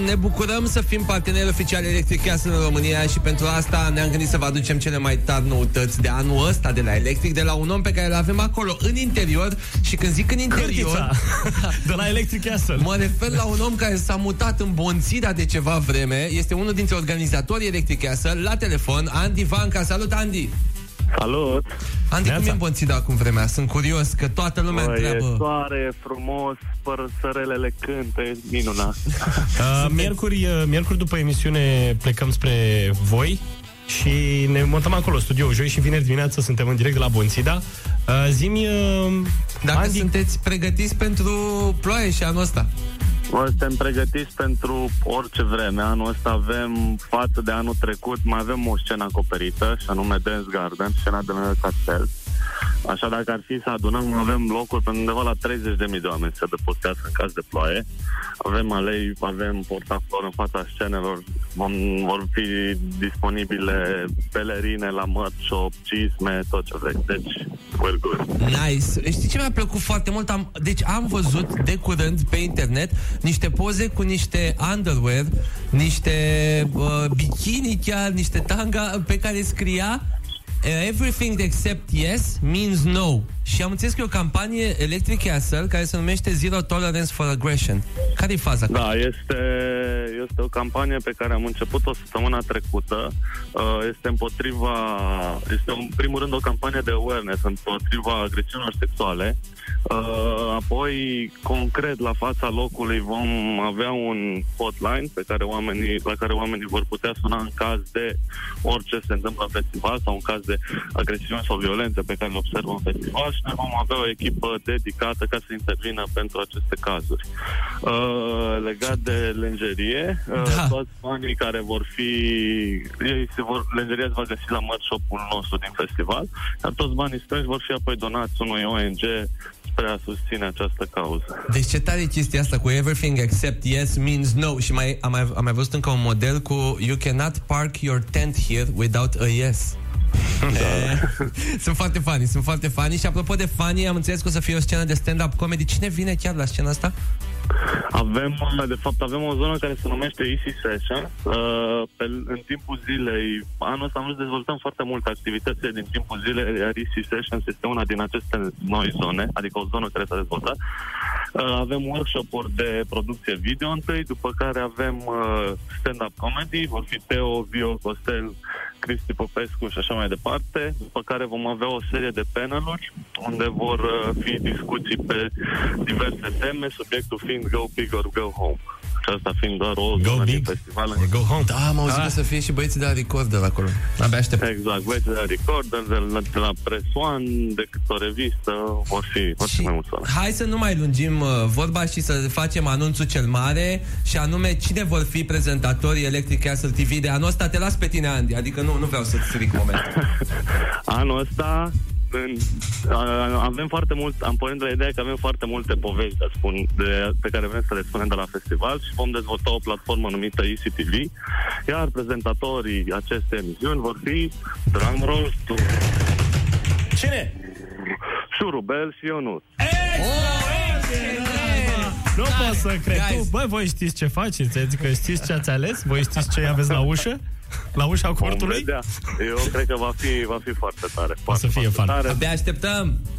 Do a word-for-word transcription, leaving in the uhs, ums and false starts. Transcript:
ne bucurăm să fim parteneri oficiali Electric Castle în România și pentru asta ne-am gândit să vă aducem cele mai tari noutăți de anul ăsta de la Electric, de la un om pe care îl avem acolo în interior. Și când zic în interior de la Electric Castle, mă refer la un om care s-a mutat în Bonțida de ceva vreme. Este unul dintre organizatorii Electric Castle. La telefon, Andy Vanca. Salut, Andy! Salut! Andy, Neața. cum e în Bonțida acum vremea? Sunt curios, că toată lumea Bă, întreabă. e soare, e frumos, păsărelele cântă, e minunat. uh, miercuri, uh, miercuri după emisiune plecăm spre voi și ne montăm acolo, studio joi și vineri dimineață suntem în direct de la Bonțida. uh, Zi-mi, uh, Dacă Andy, sunteți pregătiți pentru ploaie și anul ăsta? Bă, suntem pregătiți pentru orice vreme. Anul ăsta avem, față de anul trecut, mai avem o scenă acoperită, și anume Dance Garden, scena de lângă castel. Așa, dacă ar fi să adunăm, avem locuri pentru undeva la treizeci de mii de oameni să depăstească în caz de ploaie. Avem alei, avem portaflori în fața scenelor, vom, vor fi disponibile pelerine la merch shop, cisme, tot ce vrei. Deci, we're good. Nice. Știi ce mi-a plăcut foarte mult? Am, deci am văzut de curând pe internet niște poze cu niște underwear, niște uh, bikini chiar, niște tanga pe care scria Everything except yes means no. Și am înțeles că e o campanie Electric Castle care se numește Zero Tolerance for Aggression. Care-i faza? Da, este, este o campanie pe care am început-o săptămâna trecută. Este împotriva, este în primul rând o campanie de awareness împotriva agresiunilor sexuale. Apoi, concret, la fața locului vom avea un hotline pe care oamenii, la care oamenii vor putea suna în caz de orice se întâmplă în festival sau în caz de agresiuni sau violențe pe care le observăm în festival, și noi vom avea o echipă dedicată ca să intervină pentru aceste cazuri. Uh, legat de lenjerie, uh, da. toți banii care vor fi, ei se vor, lenjeria se va găsi la merch shop-ul nostru din festival, iar toți banii strânși vor fi apoi donați unui O N G spre a susține această cauză. Deci ce tare e chestia asta cu everything except yes means no. Și mai, am, mai, am mai văzut încă un model cu You cannot park your tent here without a yes. Da. Sunt foarte funny, sunt foarte funny. Și apropo de funny, am înțeles că o să fie o scenă de stand-up comedy. Cine vine chiar la scena asta? Avem, de fapt, avem o zonă care se numește Easy Session. Uh, pe, în timpul zilei, anul ăsta am vrut să dezvoltăm foarte multe activități din timpul zilei, iar Easy Sessions este una din aceste noi zone, adică o zonă care s-a dezvoltat. Uh, avem workshop-uri de producție video întâi, după care avem uh, stand-up comedy, vor fi Teo, Vio, Costel, Cristi Popescu și așa mai departe, după care vom avea o serie de paneluri unde vor uh, fi discuții pe diverse teme, subiectul fiind Go Big or Go Home. Și asta fiind doar o Go zonă big din festival. or go home. Da, am auzit Ah. că să fie și băieții de la Recorder acolo. Abia aștept. Exact, băieții de la Recorder, de la, de la Press One, decât o revistă, vor fi, vor fi mai mulți oameni. Hai să nu mai lungim uh, vorba și să facem anunțul cel mare, și anume cine vor fi prezentatorii Electric Castle T V de anul ăsta. Te las pe tine, Andy, adică nu, nu vreau să-ți stric momentul. Anul ăsta în, a, avem foarte mult, am pornit de la ideea că avem foarte multe povești de, spun, de, pe care vrem să le spunem de la festival și vom dezvolta o platformă numită E C T V, iar prezentatorii acestei emisiuni vor fi drumroll, Cine? Șurubel și Ionut. Nu pot să cred. Guys. Tu, băi, voi știți ce faceți? Adică știți ce ați ales? Voi știți ce aveți la ușă? La ușa Vom cortului? vedea. Eu cred că va fi, va fi foarte tare. O să fie foarte fan. tare. Abia așteptăm.